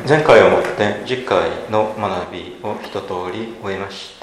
前回をもって次回の学びを一通り終えまして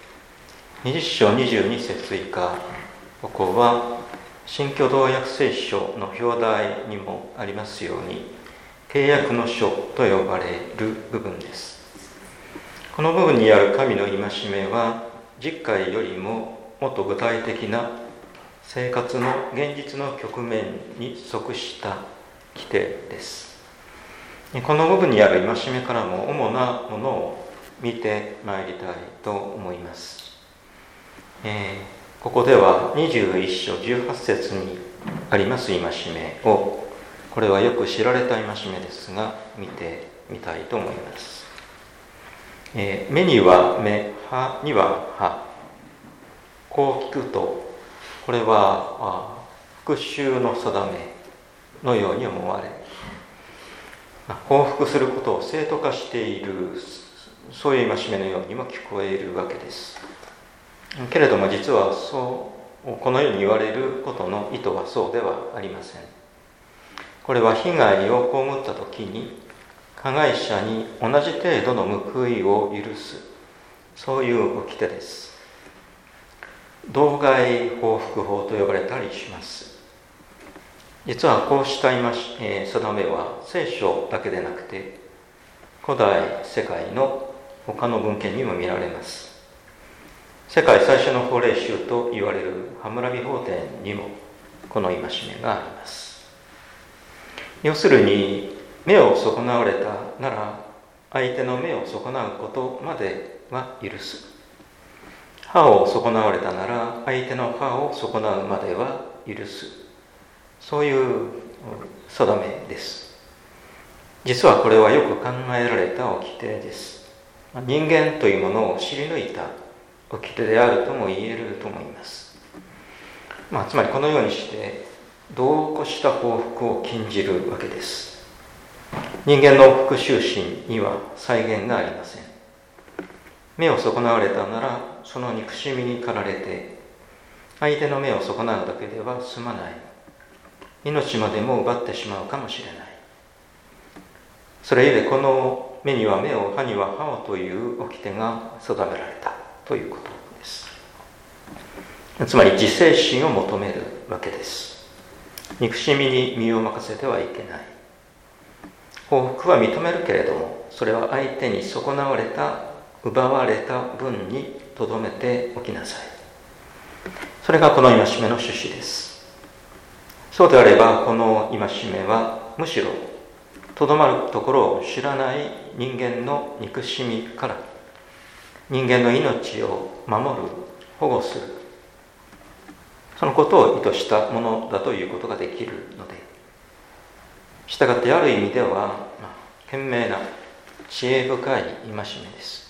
、20章22節以下、ここは新共同訳聖書の表題にもありますように、契約の書と呼ばれる部分です。この部分にある神の戒めは、次回よりももっと具体的な生活の現実の局面に即した規定です。この部分にある戒めからも主なものを見てまいりたいと思います。ここでは21章18節にあります戒めを、これはよく知られた戒めですが、見てみたいと思います。目には目、歯には歯。こう聞くと、これは復讐の定めのように思われ、報復することを正当化している、そういう戒めのようにも聞こえるわけです。けれども実はこのように言われることの意図はそうではありません。これは被害を被ったときに加害者に同じ程度の報いを許す、そういう掟です。同害報復法と呼ばれたりします。実はこうした定めは聖書だけでなくて、古代世界の他の文献にも見られます。世界最初の法令集と言われるハムラビ法典にもこの戒めがあります。要するに、目を損なわれたなら相手の目を損なうことまでは許す。歯を損なわれたなら相手の歯を損なうまでは許す。そういう定めです。実はこれはよく考えられた掟です。人間というものを知り抜いた掟であるとも言えると思います。つまりこのようにして度を越した報復を禁じるわけです。人間の復讐心には際限がありません。目を損なわれたならその憎しみに駆られて相手の目を損なうだけでは済まない。命までも奪ってしまうかもしれない。それゆえこの目には目を、歯には歯をという掟が定められたということです。つまり自制心を求めるわけです。憎しみに身を任せてはいけない。報復は認めるけれども、それは相手に損なわれた、奪われた分にとどめておきなさい。それがこの戒めの趣旨です。そうであれば、この戒めはむしろとどまるところを知らない人間の憎しみから人間の命を守る、保護する、そのことを意図したものだということができるので、したがってある意味では賢明な知恵深い戒めです。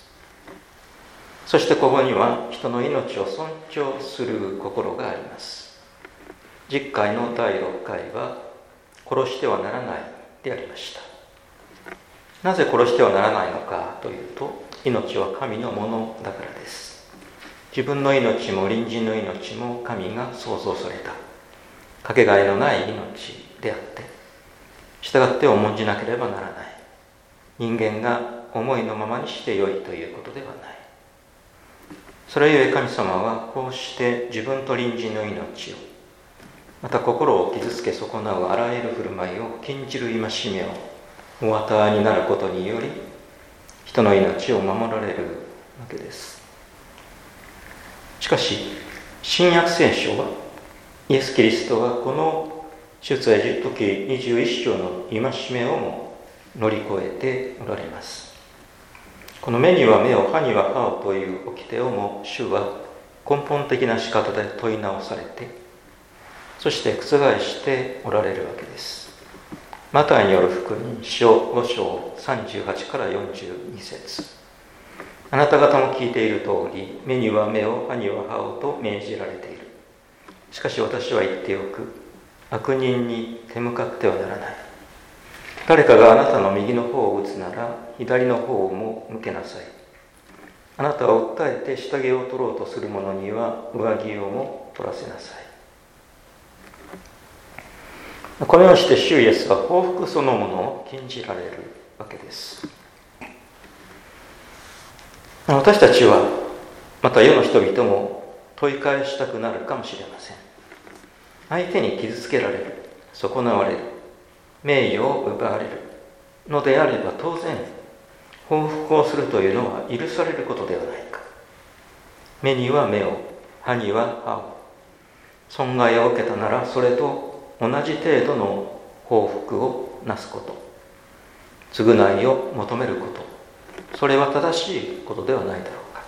そしてここには人の命を尊重する心があります。10回の第6回は殺してはならないでありました。なぜ殺してはならないのかというと、命は神のものだからです。自分の命も隣人の命も神が創造されたかけがえのない命であって、したがって重んじなければならない。人間が思いのままにしてよいということではない。それゆえ神様はこうして自分と隣人の命を、また心を傷つけ損なうあらゆる振る舞いを禁じる戒めをお与えになることにより、人の命を守られるわけです。しかし新約聖書は、イエス・キリストはこの出エジプト記21章の戒めをも乗り越えておられます。この目には目を、歯には歯をという掟をも主は根本的な仕方で問い直されて、そして覆しておられるわけです。マタイによる福音書5章38から42節。あなた方も聞いている通り、目には目を、歯には歯をと命じられている。しかし私は言っておく。悪人に手向かってはならない。誰かがあなたの右の方を打つなら、左の方をも向けなさい。あなたを訴えて下着を取ろうとする者には上着をも取らせなさい。このようにして主イエスは報復そのものを禁じられるわけです。私たちはまた世の人々も問い返したくなるかもしれません。相手に傷つけられる、損なわれる、名誉を奪われるのであれば、当然報復をするというのは許されることではないか。目には目を、歯には歯を。損害を受けたならそれと同じ程度の報復をなすこと、償いを求めること、それは正しいことではないだろうか。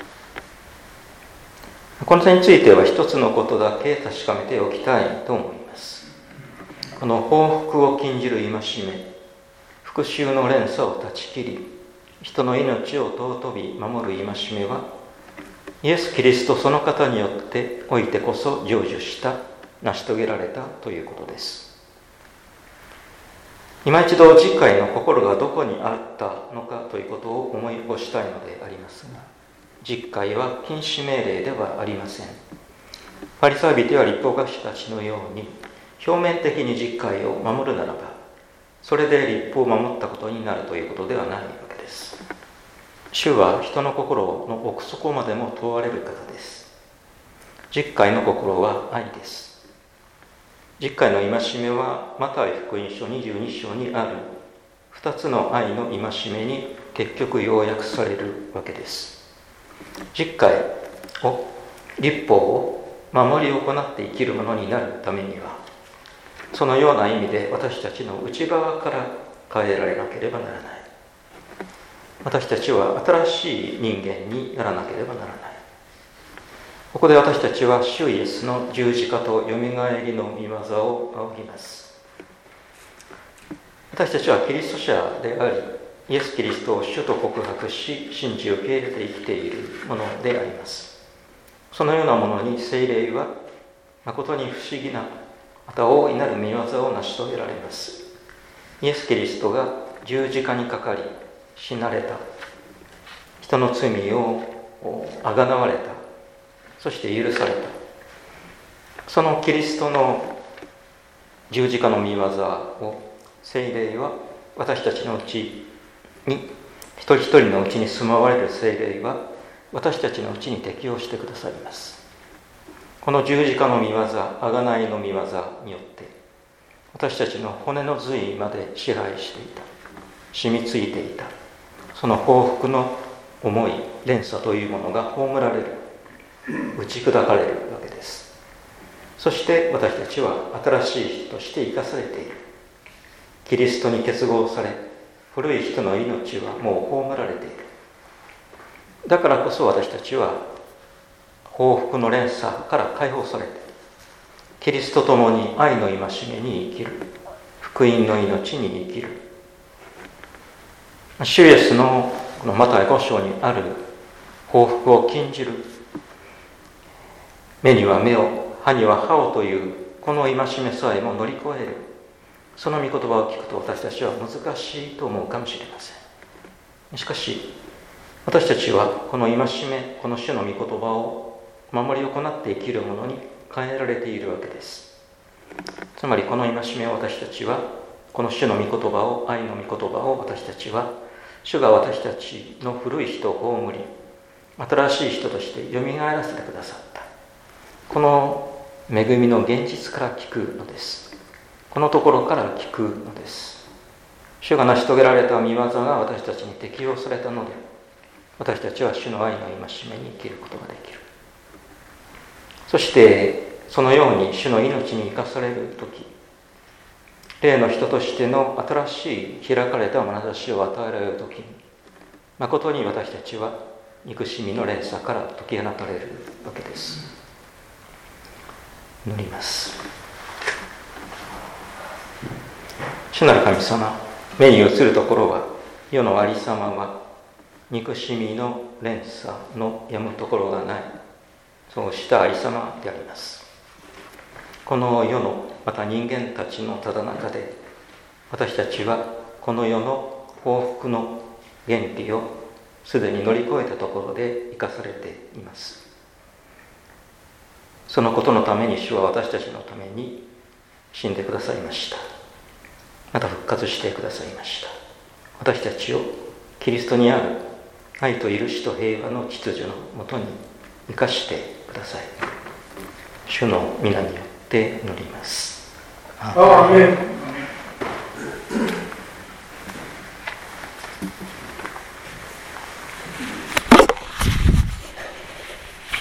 この点については一つのことだけ確かめておきたいと思います。この報復を禁じる戒め、復讐の連鎖を断ち切り、人の命を尊び守る戒めは、イエス・キリストその方によっておいてこそ成就した、成し遂げられたということです。今一度次回の心がどこにあったのかということを思い起こしたいのでありますが、実戒は禁止命令ではありません。パリサイ人や律法学者たちのように表面的に実戒を守るならば、それで律法を守ったことになるということではないわけです。主は人の心の奥底までも問われる方です。十戒の心は愛です。十戒の戒めはマタイ福音書22章にある2つの愛の戒めに結局要約されるわけです。十戒を、律法を守り行って生きるものになるためには、そのような意味で私たちの内側から変えられなければならない。私たちは新しい人間にならなければならない。ここで私たちは主イエスの十字架とよみがえりの御業を仰ぎます。私たちはキリスト者であり、イエス・キリストを主と告白し、信じ受け入れて生きているものであります。そのようなものに聖霊は誠に不思議な、また大いなる御業を成し遂げられます。イエス・キリストが十字架にかかり死なれた、人の罪をあがなわれた、そして許された、そのキリストの十字架の御業を聖霊は私たちのうちに、一人一人のうちに住まわれる聖霊は私たちのうちに適用してくださいます。この十字架の御業、あがないの御業によって私たちの骨の髄まで支配していた、染みついていた、その報復の重い連鎖というものが葬られる、打ち砕かれるわけです。そして私たちは新しい人として生かされている。キリストに結合され、古い人の命はもう葬られている。だからこそ私たちは報復の連鎖から解放されて、キリストと共に愛の戒めに生きる、福音の命に生きる。主イエスのこのマタイ5章にある報復を禁じる、目には目を、歯には歯をというこの戒めさえも乗り越える、その御言葉を聞くと私たちは難しいと思うかもしれません。しかし私たちはこの戒め、この主の御言葉を守り行って生きるものに変えられているわけです。つまりこの戒めを私たちは、この主の御言葉を、愛の御言葉を私たちは、主が私たちの古い人を葬り、新しい人としてよみがえらせてくださった、この恵みの現実から聞くのです。このところから聞くのです。主が成し遂げられた御業が私たちに適用されたので、私たちは主の愛の戒めに生きることができる。そしてそのように主の命に生かされるとき、霊の人としての新しい開かれた眼差しを与えられるときに、誠に私たちは憎しみの連鎖から解き放たれるわけです。祈ります。主なる神様、目に映るところは、世のありさまは憎しみの連鎖のやむところがない、そうしたありさまであります。この世の、また人間たちのただ中で、私たちはこの世の報復の原理をすでに乗り越えたところで生かされています。そのことのために主は私たちのために死んでくださいました。また復活してくださいました。 私たちをキリストにある愛と許しと平和の秩序のもとに生かしてください。主の皆によって祈ります。 アーメン。